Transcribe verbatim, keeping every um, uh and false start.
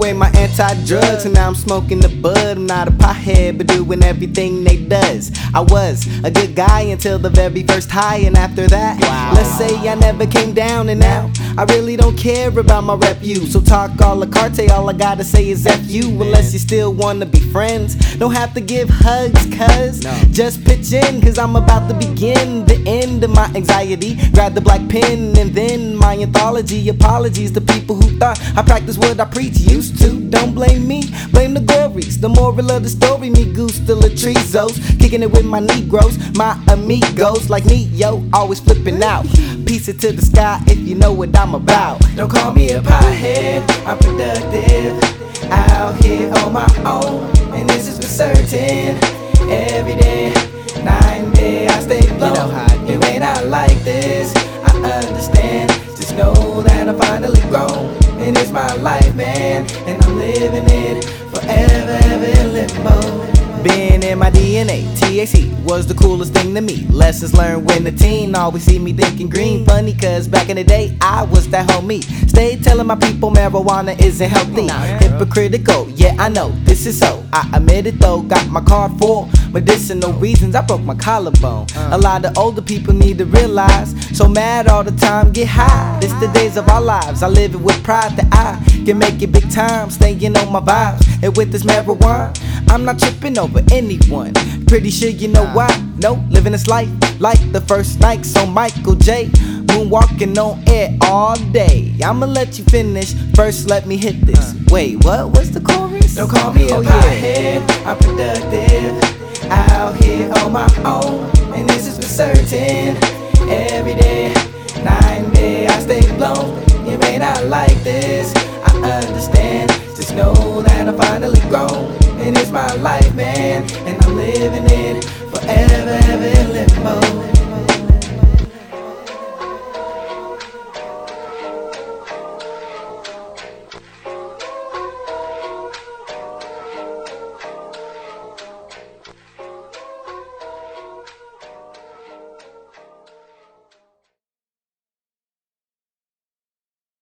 away my anti-drugs, and now I'm smoking the bud. I'm not a pothead, but doing everything they does. I was a good guy until the very first high, and after that, wow. Let's say I never came down, and now I really don't care about my rep you. So talk all the carte, all I gotta say is F you. Unless you still wanna be friends, don't have to give hugs, cuz no. Just pitch in, cause I'm about to begin the end of my anxiety. Grab the black pen and then my anthology. Apologies to people who thought I practiced what I preach. Used to, don't blame me, blame the gories. The moral of the story, me goose the latrizos, kicking it with my Negroes, my amigos. Like me, yo, always flipping out. Piece it to the sky if you know what I'm about. Don't call me a pothead, I'm productive, out here on my own, and this is for certain. Every day, night and day, I stay blown. You know how I do. It ain't out like this, I understand. Just know that I'm finally grown, and it's my life, man, and I'm living it forever, ever in limbo. Been in my D N A, T H C was the coolest thing to me. Lessons learned when a teen always see me thinking green. Funny cause back in the day I was that homie. Stayed telling my people marijuana isn't healthy. Hypocritical, yeah I know, this is so. I admit it though, got my card for medicinal reasons. I broke my collarbone. A lot of older people need to realize, so mad all the time, get high. This the days of our lives, I live it with pride that I can make it big time. Staying on my vibes, and with this marijuana I'm not tripping over anyone. Pretty sure you know why. No, living this life like the first night. So Michael J, moonwalking on air all day. I'ma let you finish, first let me hit this. Wait, what was the chorus? Don't call me oh, a pothead, yeah. I'm productive, out here on my own, and this is for certain. Every day, night and day, I stay blown. You may not like this, I understand. Just know that I'm finally grown, and it's my life, man, and I'm living it